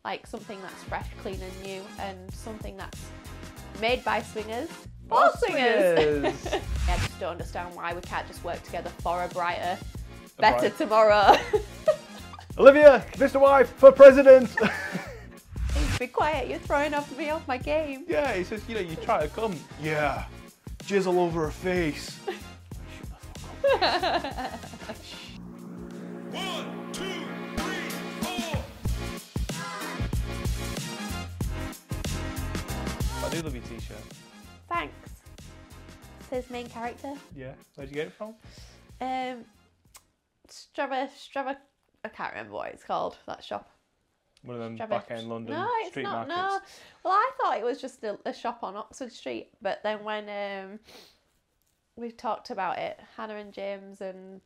like something that's fresh, clean and new, and something that's made by swingers for swingers. I just don't understand why we can't just work together for a brighter, better tomorrow. Olivia, Mr. Wife for president. Please be quiet, you're throwing me off my game. Yeah, he says, you try to come. Yeah, jizz all over her face. 1, 2, 3, 4. I do love your t-shirt. Thanks. Says main character. Yeah, where'd you get it from? Strava, I can't remember what it's called, that shop. One of them Strava. back-end London No, it's street not, markets. no. Well, I thought it was just a shop on Oxford Street, but then when we've talked about it, Hannah and James and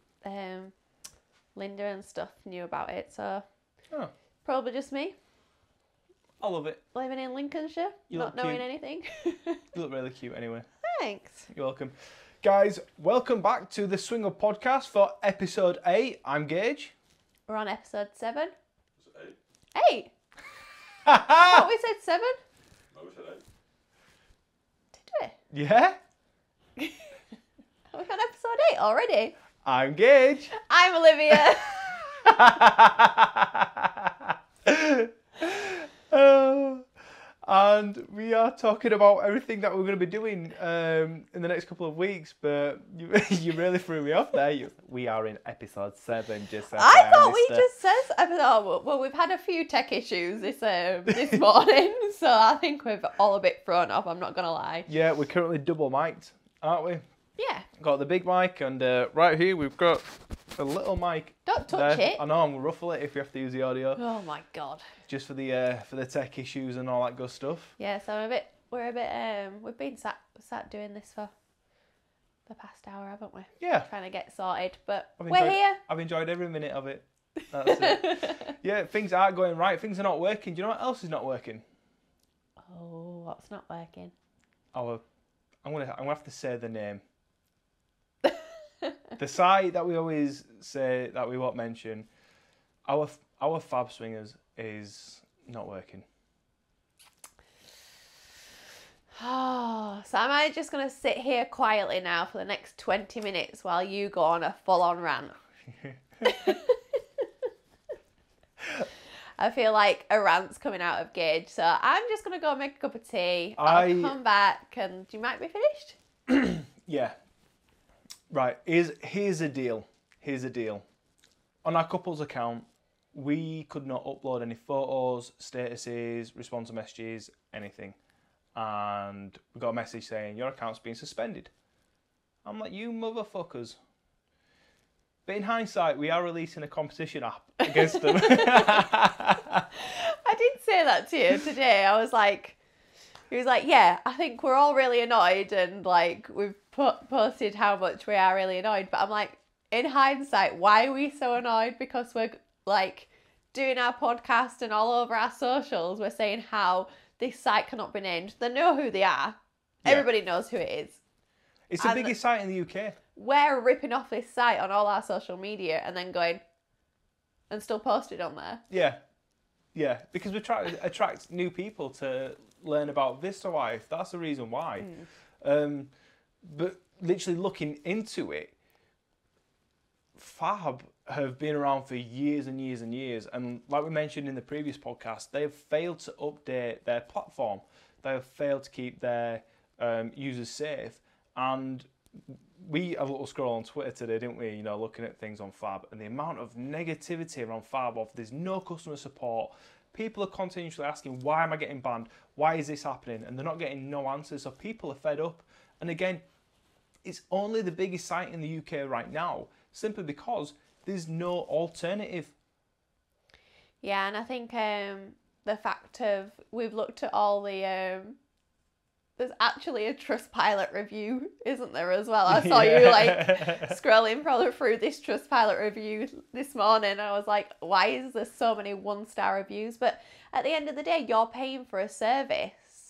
Linda and stuff knew about it, so Oh, probably just me, I love it. living in Lincolnshire, You not look knowing cute. anything. You look really cute anyway. Thanks. You're welcome. Guys, welcome back to the Swinger Podcast for episode 8. I'm Gage. We're on episode 7. Was it 8? 8? I thought we said 7. No, we said 8. Did Yeah? we? Are we on episode 8 already? I'm Gage. I'm Olivia. And we are talking about everything that we're going to be doing in the next couple of weeks, but you really threw me off there. We are in episode 7, just I thought we just said. Well, we've had a few tech issues this morning, so I think we're all a bit thrown off. I'm not gonna lie. Yeah, we're currently double mic'd, aren't we? Yeah. Got the big mic, and right here we've got a little mic. Don't touch there. it. I know, I'm gonna ruffle it if we have to use the audio, Oh my god. just for the tech issues and all that good stuff. Yeah. So we've been sat doing this for the past hour, haven't we? Yeah, Trying to get sorted, but I've we're enjoyed- here. I've enjoyed every minute of it. That's it. Yeah, things aren't going right. Things are not working. Do you know what else is not working? Oh, what's not working? I'm gonna have to say the name. The site that we always say that we won't mention, our Fab Swingers is not working. Oh, so am I just gonna sit here quietly now for the next 20 minutes while you go on a full-on rant? I feel like a rant's coming out of Gage, so I'm just gonna go make a cup of tea. I'll come back, and you might be finished. Yeah. Right. Here's a deal. Here's a deal. On our couple's account, we could not upload any photos, statuses, respond to messages, anything. And we got a message saying your account's been suspended. I'm like, you motherfuckers. But in hindsight, we are releasing a competition app against them. I did say that to you today. I was like, he was like, yeah, I think we're all really annoyed, and like we've posted how much we are really annoyed. But I'm like, in hindsight, why are we so annoyed? Because we're like doing our podcast and all over our socials, we're saying how this site cannot be named. They know who they are. Yeah. Everybody knows who it is. It's the And biggest site in the UK. We're ripping off this site on all our social media and then going and still posted on there. Yeah. Yeah. Because we're trying to attract new people to learn about Vista Life. That's the reason why. But literally looking into it, Fab have been around for years and years and years. And like we mentioned in the previous podcast, they have failed to update their platform. They have failed to keep their users safe. And we had a little scroll on Twitter today, didn't we? Looking at things on Fab, and the amount of negativity around Fab of there's no customer support. People are continuously asking, why am I getting banned? Why is this happening? And they're not getting no answers. So people are fed up. And again, it's only the biggest site in the UK right now, simply because there's no alternative. Yeah, and I think the fact of we've looked at all the there's actually a Trustpilot review, isn't there, as well? I saw you like scrolling probably through this Trustpilot review this morning. I was like, why is there so many 1-star reviews? But at the end of the day, you're paying for a service.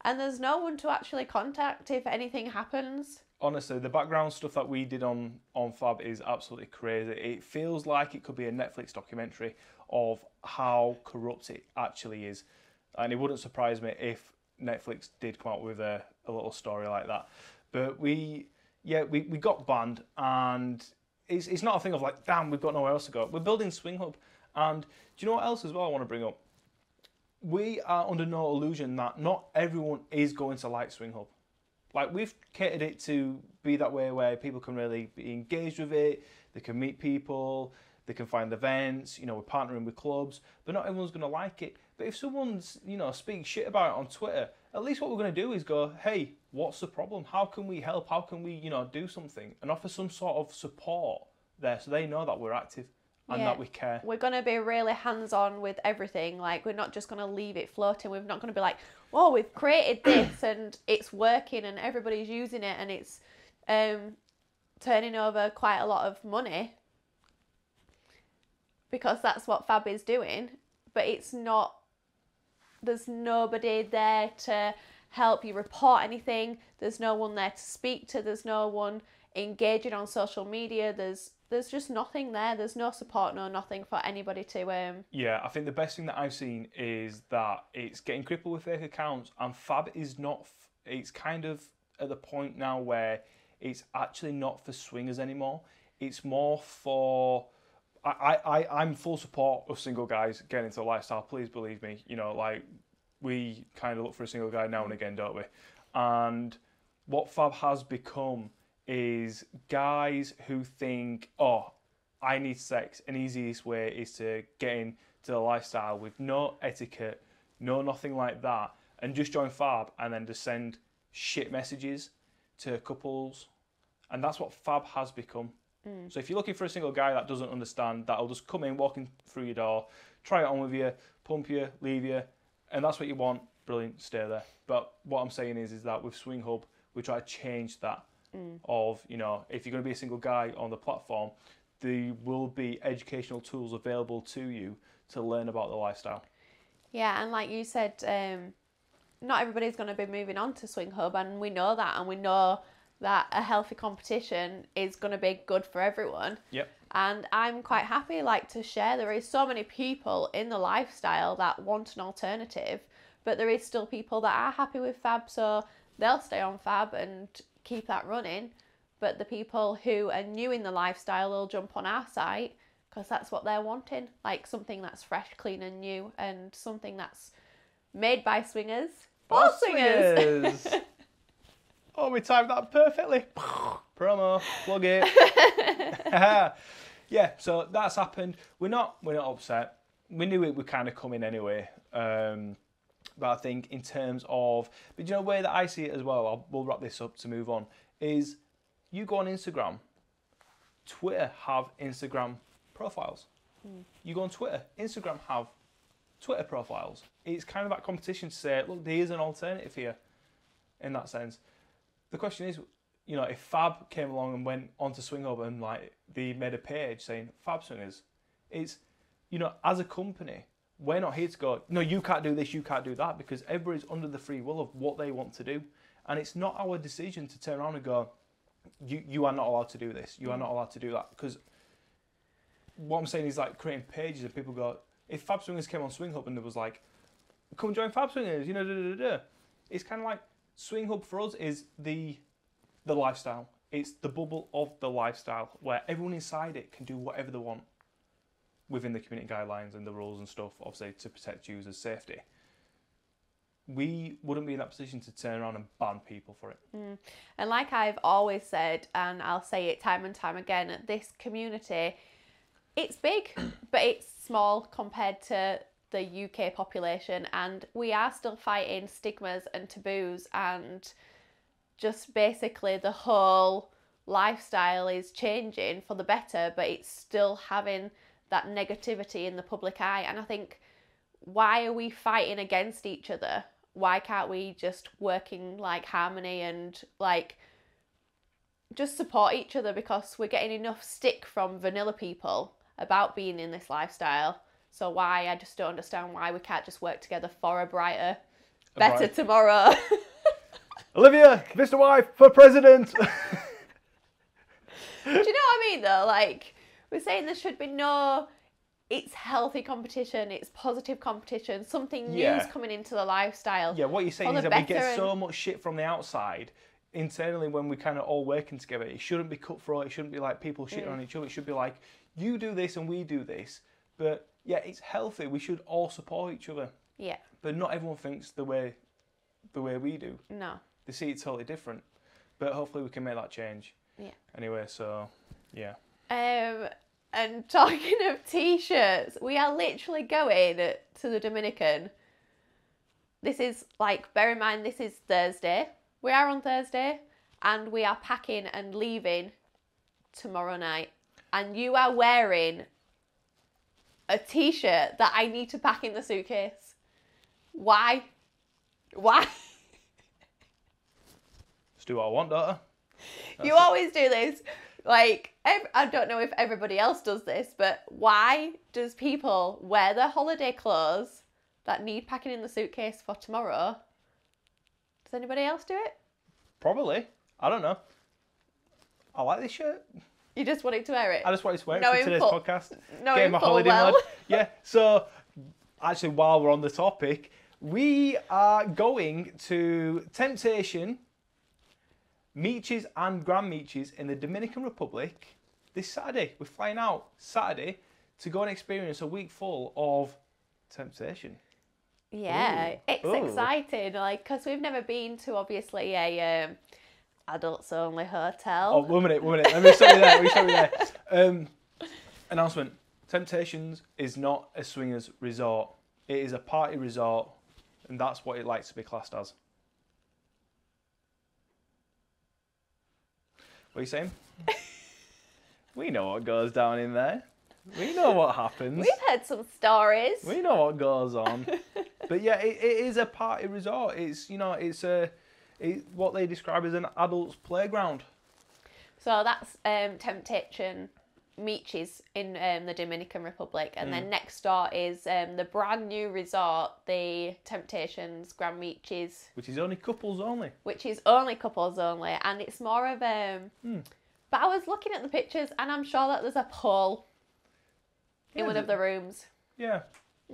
And there's no one to actually contact if anything happens. Honestly, the background stuff that we did on Fab is absolutely crazy. It feels like it could be a Netflix documentary of how corrupt it actually is. And it wouldn't surprise me if Netflix did come out with a little story like that. But we got banned, and it's not a thing of like, damn, we've got nowhere else to go. We're building Swing Hub. And do you know what else as well I want to bring up? We are under no illusion that not everyone is going to like Swing Hub. Like, we've catered it to be that way where people can really be engaged with it, they can meet people, they can find events, we're partnering with clubs, but not everyone's going to like it. But if someone's, speaking shit about it on Twitter, at least what we're going to do is go, hey, what's the problem? How can we help? How can we, do something? And offer some sort of support there so they know that we're active and that we care. We're going to be really hands-on with everything. Like, we're not just going to leave it floating. We're not going to be like, oh, we've created this and it's working and everybody's using it and it's turning over quite a lot of money, because that's what Fab is doing. But it's not, there's nobody there to help you report anything. There's no one there to speak to. There's no one engaging on social media. There's just nothing there. There's no support, no nothing for anybody to... Yeah, I think the best thing that I've seen is that it's getting crippled with fake accounts, and Fab is not... It's kind of at the point now where it's actually not for swingers anymore. It's more for... I'm full support of single guys getting into a lifestyle. Please believe me. We kind of look for a single guy now and again, don't we? And what Fab has become is guys who think, oh, I need sex. An easiest way is to get into the lifestyle with no etiquette, no nothing like that, and just join Fab and then just send shit messages to couples. And that's what Fab has become. So if you're looking for a single guy that doesn't understand, that'll just come in, walking through your door, try it on with you, pump you, leave you, and that's what you want, brilliant, stay there. But what I'm saying is that with Swing Hub, we try to change that. Of, if you're going to be a single guy on the platform, there will be educational tools available to you to learn about the lifestyle. Yeah, and like you said, not everybody's going to be moving on to Swing Hub, and we know that, and we know that a healthy competition is going to be good for everyone. Yep. And I'm quite happy to share there is so many people in the lifestyle that want an alternative, but there is still people that are happy with Fab, so they'll stay on Fab and keep that running. But the people who are new in the lifestyle will jump on our site because that's what they're wanting, like something that's fresh, clean and new, and something that's made by swingers for swingers. Oh, we timed that perfectly. Promo, plug it. Yeah, so that's happened. We're not upset. We knew it would kind of come in anyway. But I think in terms of, but the way that I see it as well, we'll wrap this up to move on, is you go on Instagram, Twitter have Instagram profiles. You go on Twitter, Instagram have Twitter profiles. It's kind of that competition to say, look, there is an alternative here in that sense. The question is, if Fab came along and went onto Swing Hub and they made a page saying Fab Swingers, it's, as a company, we're not here to go, no, you can't do this, you can't do that, because everybody's under the free will of what they want to do. And it's not our decision to turn around and go, you are not allowed to do this, you are not allowed to do that. Because what I'm saying is creating pages and people go, if Fab Swingers came on Swing Hub and there was come join Fab Swingers, it's kind of like Swing Hub for us is the lifestyle. It's the bubble of the lifestyle where everyone inside it can do whatever they want within the community guidelines and the rules and stuff, obviously, to protect users' safety. We wouldn't be in that position to turn around and ban people for it. And like I've always said, and I'll say it time and time again, this community, it's big, but it's small compared to the UK population, and we are still fighting stigmas and taboos, and just basically the whole lifestyle is changing for the better, but it's still having that negativity in the public eye. And I think, why are we fighting against each other? Why can't we just work in harmony and just support each other? Because we're getting enough stick from vanilla people about being in this lifestyle. So I just don't understand why we can't just work together for a brighter Better bright- tomorrow. Olivia, Mr. Wife for president. Do you know what I mean though? Like, we're saying there should be no, it's healthy competition, it's positive competition, something new's Yeah. coming into the lifestyle. Yeah, what you're saying For is the that we better get and- so much shit from the outside. Internally, when we kind of all working together, it shouldn't be cutthroat. It shouldn't be like people shitting on each other. It should be like, you do this and we do this. But yeah, it's healthy. We should all support each other. Yeah. But not everyone thinks the way we do. No. They see it totally different. But hopefully we can make that change. Yeah. Anyway, so yeah. And talking of t-shirts, we are literally going to the Dominican. This is like, bear in mind, this is Thursday. We are on Thursday, and we are packing and leaving tomorrow night. And you are wearing a t-shirt that I need to pack in the suitcase. Why? Why? Just do what I want, don't I? You always do this. Like, I don't know if everybody else does this, but why does people wear their holiday clothes that need packing in the suitcase for tomorrow? Does anybody else do it? Probably. I don't know. I like this shirt. You just wanted to wear it? I just wanted to wear it Knowing for today's full- podcast. knowing Getting my full holiday well. mode. Yeah, so actually while we're on the topic, we are going to Temptation, Meeches and Grand Meeches in the Dominican Republic this Saturday. We're flying out Saturday to go and experience a week full of Temptation. Yeah, Ooh. it's Ooh. exciting. Like, because we've never been to obviously a adults only hotel. Oh, one minute. Let me stop you there. Announcement. Temptations is not a swingers resort. It is a party resort, and that's what it likes to be classed as. What are you saying? We know what goes down in there. We know what happens. We've heard some stories. We know what goes on. But yeah, it is a party resort. It's what they describe as an adult's playground. So that's Temptation Meeches in the Dominican Republic, and then next door is the brand new resort, the Temptations Grand Meeches, Which is only couples only. which is only couples only, and it's more of But I was looking at the pictures, and I'm sure that there's a pool in Yeah, one of the rooms. Yeah.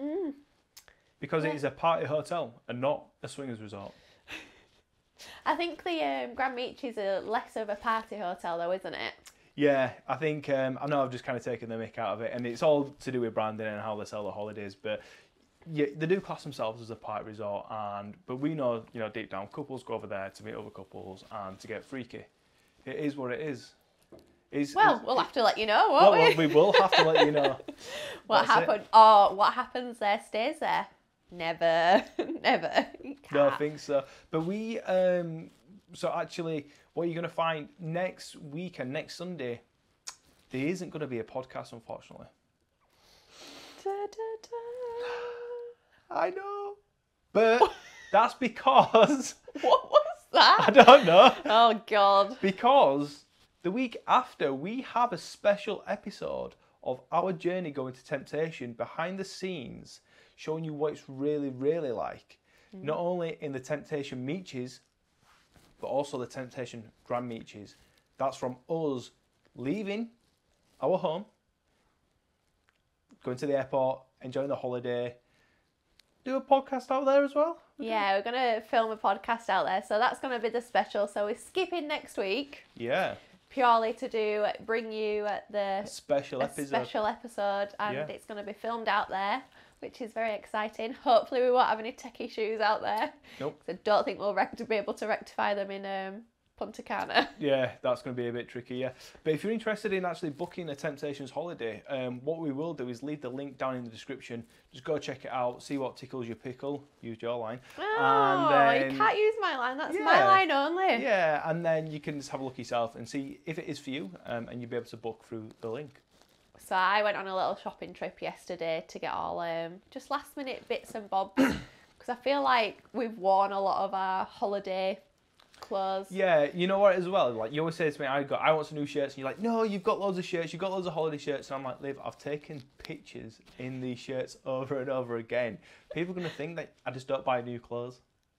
Because it is a party hotel and not a swingers resort. I think the Grand Meeches are less of a party hotel, though, isn't it? Yeah, I think I know I've just kind of taken the mick out of it, and it's all to do with branding and how they sell the holidays. But yeah, they do class themselves as a party resort, but we know, deep down, couples go over there to meet other couples and to get freaky. It is what it is. We'll have to let you know, won't we? We will have to let you know. What That's it. happened? Or what happens there stays there. Never, never. You No, I can't. think so. But we, so actually, what you're going to find next weekend, next Sunday, there isn't going to be a podcast, unfortunately. Da, da, da. I know. But that's because, What was I that? don't know, Oh, God. because the week after, we have a special episode of our journey going to Temptation, behind the scenes, showing you what it's really, really like. Not only in the Temptation Meeches, but also the Temptation Grand Meeches. That's from us leaving our home, going to the airport, enjoying the holiday, do a podcast out there as well. Yeah, we're going to film a podcast out there. So that's going to be the special. So we're skipping next week Yeah, purely to bring you the special episode. special episode. And Yeah. it's going to be filmed out there, which is very exciting. Hopefully we won't have any tech issues out there. Nope. 'Cause I don't think we'll be able to rectify them in Punta Cana. Yeah, that's going to be a bit tricky, yeah. But if you're interested in actually booking a Temptations holiday, what we will do is leave the link down in the description. Just go check it out, see what tickles your pickle. Use your line. Oh, then- you can't use my line. That's my Yeah. line only. Yeah, and then you can just have a look yourself and see if it is for you, and you'll be able to book through the link. So I went on a little shopping trip yesterday to get all just last minute bits and bobs because I feel like we've worn a lot of our holiday clothes. Yeah, you know what as well? Like you always say to me, I want some new shirts, and you're like, no, you've got loads of shirts, you've got loads of holiday shirts, and I'm like, Liv, I've taken pictures in these shirts over and over again. People are gonna think that I just don't buy new clothes.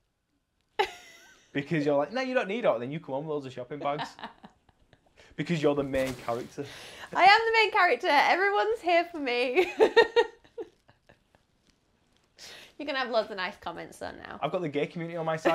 Because you're like, no, you don't need it. Then you come home with loads of shopping bags. Because you're the main character. I am the main character. Everyone's here for me. You can have loads of nice comments though now. I've got the gay community on my side.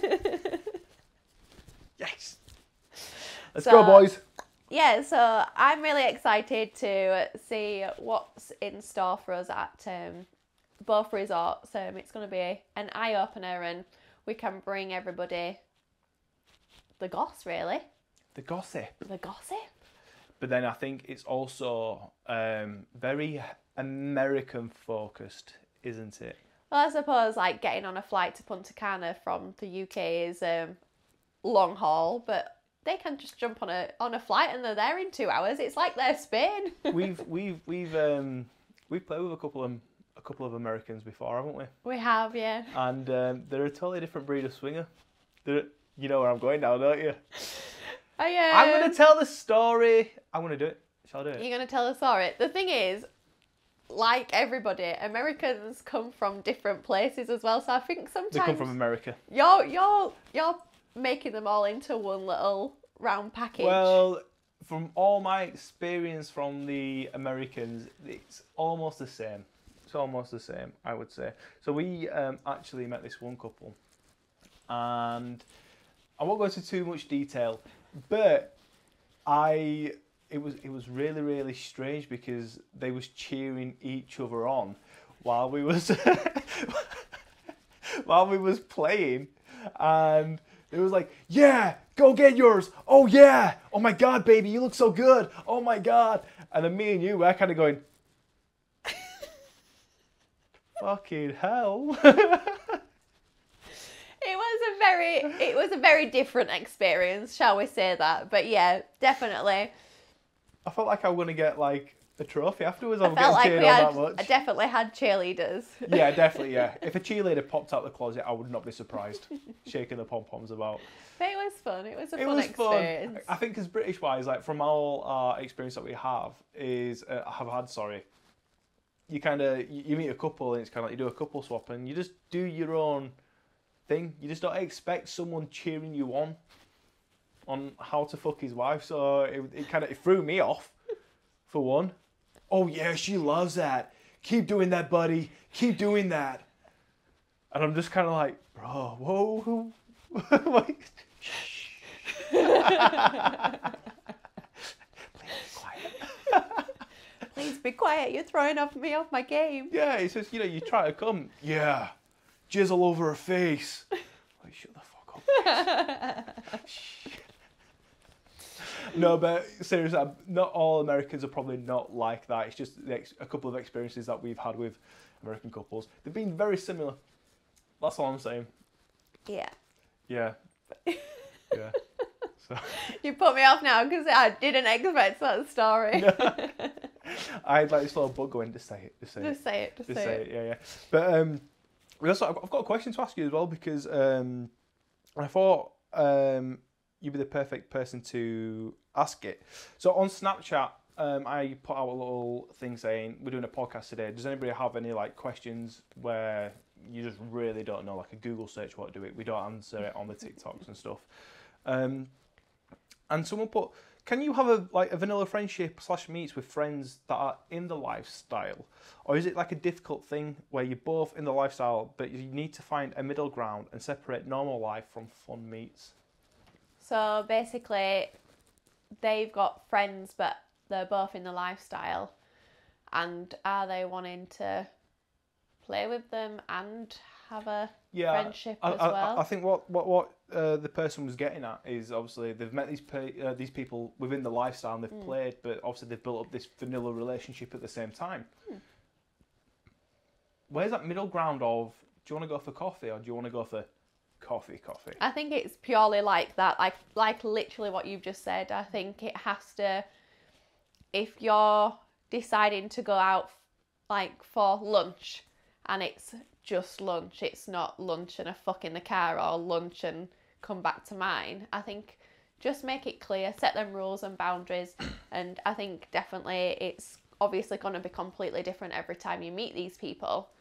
Yes. Let's go, boys. Yeah, so I'm really excited to see what's in store for us at both resorts. It's going to be an eye-opener and we can bring everybody the goss, really. The gossip. The gossip. But then I think it's also very American-focused, isn't it? Well, I suppose like getting on a flight to Punta Cana from the UK is long haul, but they can just jump on a flight and they're there in 2 hours. It's like they're Spain. We've played with a couple of Americans before, haven't we? We have, yeah. And they're a totally different breed of swinger. You know where I'm going now, don't you? I'm going to tell the story. I'm going to do it. Shall I do it? You're going to tell the story. The thing is, like everybody, Americans come from different places as well. So I think sometimes They come from America. You're making them all into one little round package. Well, from all my experience from the Americans, it's almost the same. It's almost the same, I would say. So we actually met this one couple, and I won't go into too much detail, but it was really, really strange because they was cheering each other on while we was playing, and it was like, yeah, go get yours. Oh yeah. Oh my God, baby, you look so good. Oh my God. And then me and you were kind of going, fucking hell. It was a very different experience, shall we say that? But yeah, definitely. I felt like I was gonna get like a trophy afterwards. I felt like I definitely had cheerleaders. Yeah, definitely. Yeah, if a cheerleader popped out the closet, I would not be surprised. Shaking the pom poms about. But it was fun. It was a fun experience. Fun. I think as British wise, like from all our experience that we have you meet a couple and it's kind of like you do a couple swap and you just do your own thing. You just don't expect someone cheering you on how to fuck his wife. So it threw me off, for one. Oh yeah, she loves that. Keep doing that, buddy. Keep doing that. And I'm just kind of like, bro, whoa. Like, shh. Please be quiet. You're throwing me off my game. Yeah, he says, you try to come. Yeah, jizz all over her face. Like, shut the fuck up. No, but seriously, not all Americans are probably not like that. It's just a couple of experiences that we've had with American couples. They've been very similar. That's all I'm saying. Yeah. Yeah. Yeah. So. You put me off now because I didn't expect that story. No. I had like this little bug going, just say it. Just say it. Yeah. But I've got a question to ask you as well because I thought you'd be the perfect person to ask it. So on Snapchat, I put out a little thing saying we're doing a podcast today. Does anybody have any like questions where you just really don't know, like a Google search won't do it? We don't answer it on the TikToks and stuff. And someone put, can you have a vanilla friendship / meets with friends that are in the lifestyle? Or is it like a difficult thing where you're both in the lifestyle, but you need to find a middle ground and separate normal life from fun meets? So basically, they've got friends, but they're both in the lifestyle. And are they wanting to play with them and have a friendship as well? I think what the person was getting at is obviously they've met these people within the lifestyle and they've played, but obviously they've built up this vanilla relationship at the same time. Where's that middle ground of, do you want to go for coffee or do you want to go for coffee? I think it's purely like that, like literally what you've just said. I think it has to, if you're deciding to go out like for lunch and it's just lunch, it's not lunch and a fuck in the car or lunch and come back to mine. I think just make it clear, set them rules and boundaries, and I think definitely it's obviously going to be completely different every time you meet these people.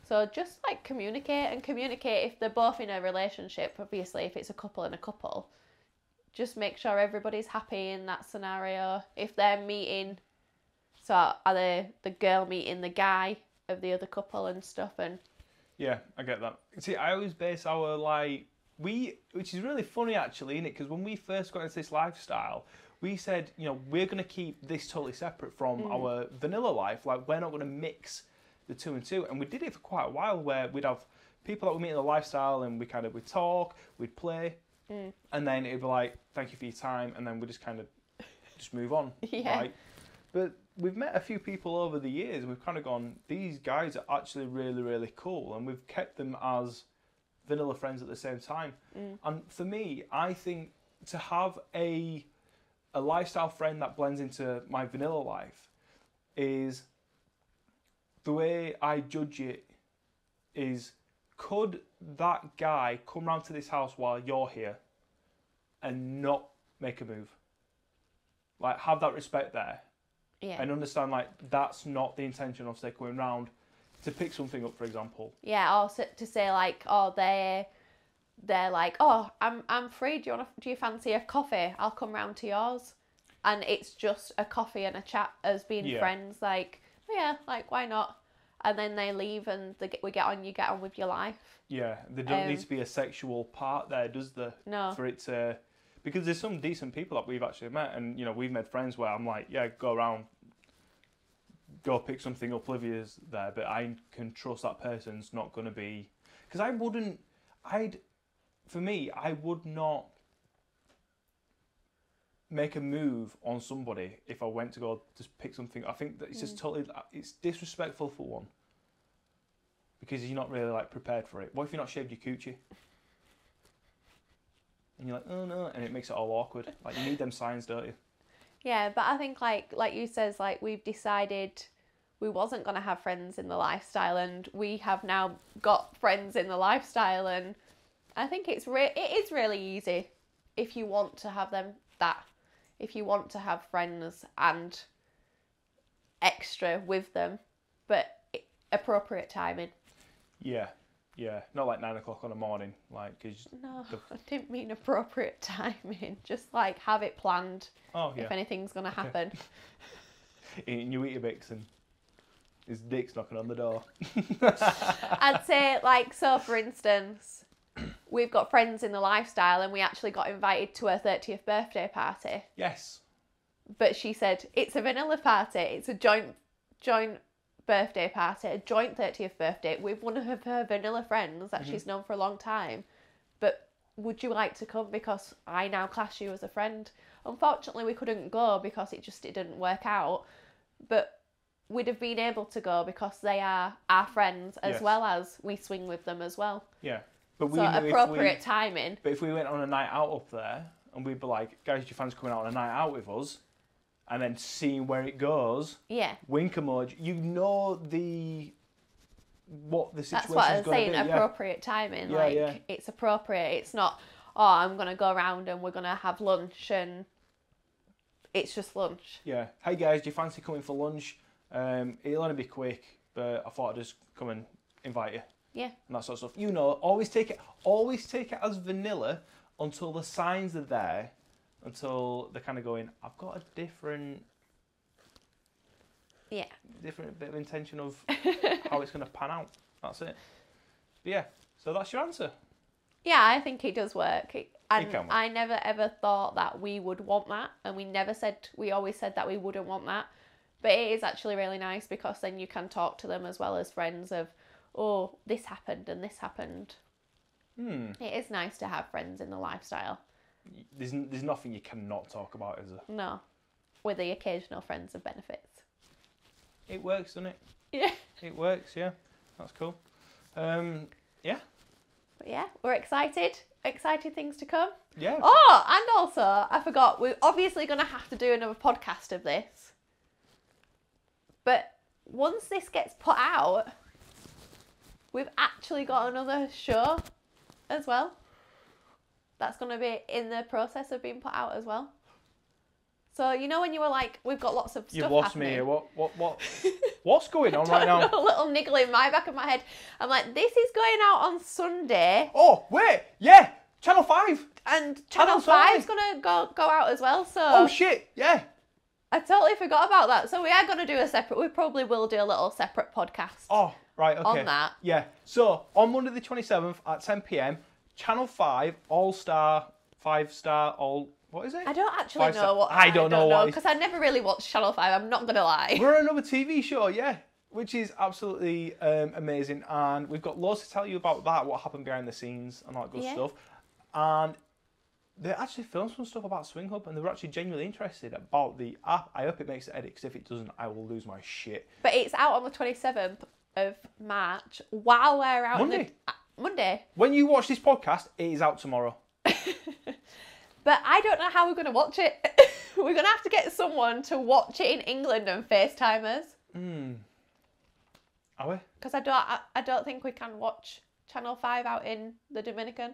So just like communicate if they're both in a relationship. Obviously, if it's a couple and a couple, just make sure everybody's happy in that scenario. If they're meeting, so are they the girl meeting the guy of the other couple and stuff, and Yeah, I get that. See, I always base our which is really funny actually, isn't it? Because when we first got into this lifestyle, we said, we're going to keep this totally separate from our vanilla life. Like, we're not going to mix the two and two. And we did it for quite a while, where we'd have people that we meet in the lifestyle, and we'd talk, we'd play, and then it'd be like, thank you for your time, and then we just kind of just move on. Yeah. Right? But we've met a few people over the years. We've kind of gone, these guys are actually really, really cool, and we've kept them as vanilla friends at the same time. And for me, I think to have a lifestyle friend that blends into my vanilla life is, the way I judge it is, could that guy come round to this house while you're here and not make a move? Like, have that respect there. yeah, And understand, like, that's not the intention of, say, going round to pick something up, for example. yeah. Also to say like, oh, they're like, oh, I'm free. Do you fancy a coffee? I'll come round to yours, and it's just a coffee and a chat as being friends. Like, oh, yeah, like why not? And then they leave, and you get on with your life. Yeah, there doesn't need to be a sexual part there, does there? No. For it to, because there's some decent people that we've actually met, and we've made friends where I'm like, yeah, go around, go pick something up. Livia's there, but I can trust that person's not going to be, because I would not make a move on somebody if I went to go just pick something. I think that it's just totally, it's disrespectful for one, because you're not really like prepared for it. What if you're not shaved your coochie? And you're like, oh no, and it makes it all awkward. Like, you need them signs, don't you? Yeah, but I think like you says, like, we've decided we wasn't going to have friends in the lifestyle, and we have now got friends in the lifestyle, and I think it is really easy if you want to have if you want to have friends and extra with them, but appropriate timing. Yeah, not like 9 o'clock on a morning, like, cause No, I didn't mean appropriate timing. Just like have it planned. Oh yeah. If anything's going to happen. And you eat your Bix and his dick's knocking on the door. I'd say, like, so for instance, we've got friends in the lifestyle, and we actually got invited to her 30th birthday party. Yes. But she said it's a vanilla party. It's a joint birthday party, a joint 30th birthday with one of her vanilla friends that she's known for a long time. But would you like to come, because I now class you as a friend? Unfortunately, we couldn't go because it didn't work out. But we'd have been able to go because they are our friends, as Yes. well as we swing with them as well. Yeah. But So appropriate timing. But if we went on a night out up there, and we'd be like, guys, do you fancy coming out on a night out with us? And then seeing where it goes. Yeah. Wink emoji. You know what the situation's That's what I was saying, be. appropriate timing. Yeah, like, yeah. It's appropriate. It's not, oh, I'm going to go around and we're going to have lunch, and it's just lunch. Yeah. Hey guys, do you fancy coming for lunch? It'll only be quick, but I thought I'd just come and invite you. Yeah. And that sort of stuff. Always take it as vanilla until the signs are there, until they're kind of going, I've got a different bit of intention of how it's going to pan out. That's it. But yeah, so that's your answer. Yeah, I think it does work. And can work. I never ever thought that we would want that, and we always said that we wouldn't want that. But it is actually really nice, because then you can talk to them as well as friends of, oh, this happened and this happened. It is nice to have friends in the lifestyle. There's nothing you cannot talk about, is there? No, with the occasional friends of benefits. It works, doesn't it? Yeah. It works, yeah. That's cool. Yeah. But yeah, we're excited. Excited things to come. Yeah. Oh, and also, I forgot, we're obviously going to have to do another podcast of this. But once this gets put out, we've actually got another show as well. That's going to be in the process of being put out as well. So you know when you were like, we've got lots of stuff You've lost happening. me here. What's going on right now? A little niggle in my back of my head. I'm like, this is going out on Sunday, Oh, wait. Yeah. Channel 5. and Channel sorry. 5's gonna go out as well. So Oh, shit. Yeah. I totally forgot about that. So we are gonna do a separate. We probably will do a little separate podcast. Oh, right. Okay. On that. Yeah. So, on Monday the 27th at 10 p.m, Channel 5, All-Star, 5-star, all... What is it? I don't actually know Five-star- what. I don't know what because I never really watched Channel 5. I'm not gonna lie. We're on another TV show, yeah, which is absolutely amazing, and we've got loads to tell you about that, what happened behind the scenes and all that good Yeah. stuff. And they actually filmed some stuff about Swing Hub, and they were actually genuinely interested about the app. I hope it makes the edit, because if it doesn't, I will lose my shit. But it's out on the 27th of March while we're out Monday. Monday. When you watch this podcast, it is out tomorrow. But I don't know how we're going to watch it. We're going to have to get someone to watch it in England and FaceTime us. Are we? Because I don't think we can watch Channel 5 out in the Dominican.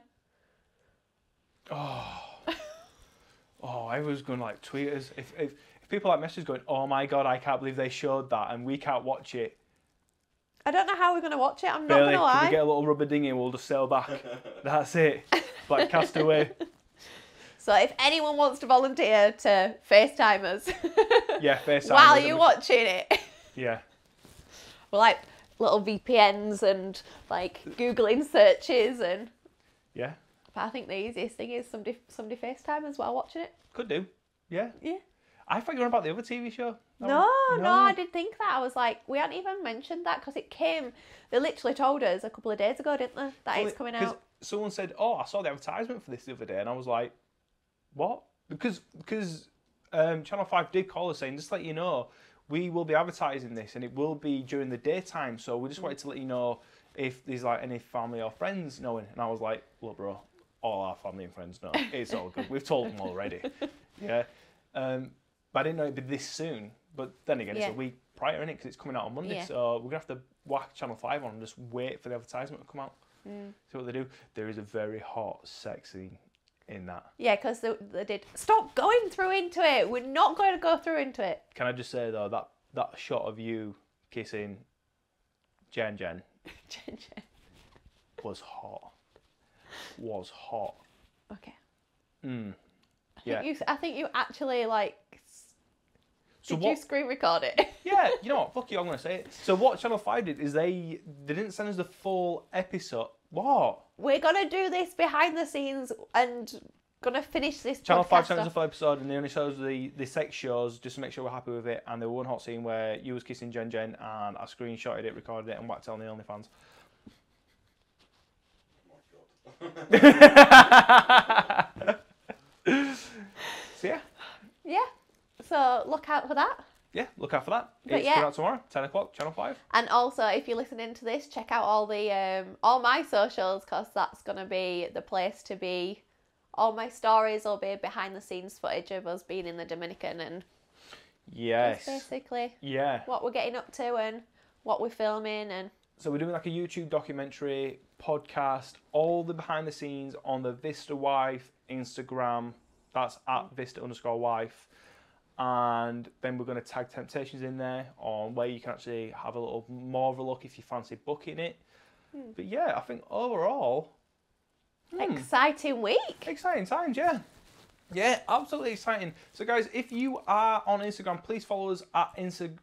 Oh, I was going to like tweet us. If people like messages going, oh my god, I can't believe they showed that and we can't watch it. I don't know how we're going to watch it. I'm not Bailey, going to can we lie. get a little rubber dinghy and we'll just sail back? That's it. Like Castaway. So if anyone wants to volunteer to FaceTime us Yeah, FaceTime. while us you're and watching it, Yeah. we're like little VPNs and like Googling searches and... Yeah. But I think the easiest thing is somebody FaceTime us while watching it. Could do. Yeah. Yeah. I thought you were on about the other TV show. No, I did think that. I was like, we hadn't even mentioned that because it came, they literally told us a couple of days ago, didn't they, that it's coming out. Someone said, oh, I saw the advertisement for this the other day, and I was like, what? Because Channel 5 did call us saying, just to let you know, we will be advertising this, and it will be during the daytime, so we just wanted to let you know if there's like any family or friends knowing. And I was like, look, bro, all our family and friends know. It's all good. We've told them already. Yeah. But I didn't know it'd be this soon. But then again, it's a week prior, innit? Because it's coming out on Monday. Yeah. So we're going to have to whack Channel 5 on and just wait for the advertisement to come out. See what they do. There is a very hot sex scene in that. Yeah, because they did. Stop going through into it. We're not going to go through into it. Can I just say, though, that shot of you kissing Jen was hot. Was hot. Okay. Yeah. I think you actually like. So Did what? you screen record it? Yeah, you know what? Fuck you, I'm going to say it. So what Channel 5 did is they didn't send us the full episode. What? We're gonna do this behind the scenes and gonna finish this. Channel 5 sent us podcast the full episode and they only showed us the sex shows just to make sure we're happy with it. And there was one hot scene where you was kissing Jen and I screenshotted it, recorded it and whacked it on the OnlyFans. Oh my god. So yeah. Yeah. So look out for that. Yeah, look out for that. But It's yeah. coming out tomorrow, 10 o'clock, Channel 5. And also, if you're listening to this, check out all the all my socials because that's gonna be the place to be. All my stories will be behind the scenes footage of us being in the Dominican and Yes. just basically Yeah. what we're getting up to and what we're filming and So we're doing like a YouTube documentary, podcast, all the behind the scenes on the Vista Wife Instagram. That's at Vista_wife. And then we're going to tag Temptations in there on where you can actually have a little more of a look if you fancy booking it. But yeah, I think overall, exciting week. exciting times, yeah. Yeah, absolutely exciting. So guys, if you are on Instagram, please follow us at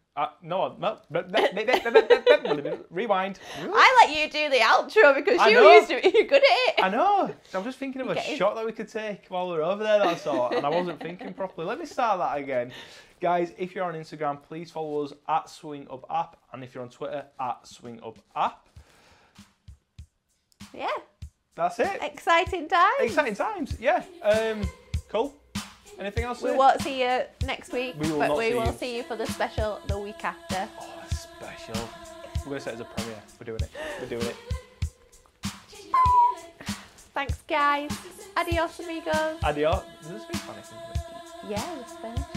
rewind. I let you do the outro because I you know. used to be you're good at it. I know. So I'm just thinking of a Getting- shot that we could take while we're over there, that's all. And I wasn't thinking properly. Let me start that again. Guys, if you're on Instagram, please follow us at SwingUpApp. And if you're on Twitter, at SwingUpApp. Yeah. That's it. Exciting times. Exciting times. Yeah. Cool. Anything else? We to say? won't see you next week, We will but not we see will you. see you for the special the week after. Oh, special. We're going to set it as a premiere. We're doing it. We're doing it. Thanks, guys. Adios, amigos. Adios. Is this Spanish? Yeah, we're Spanish.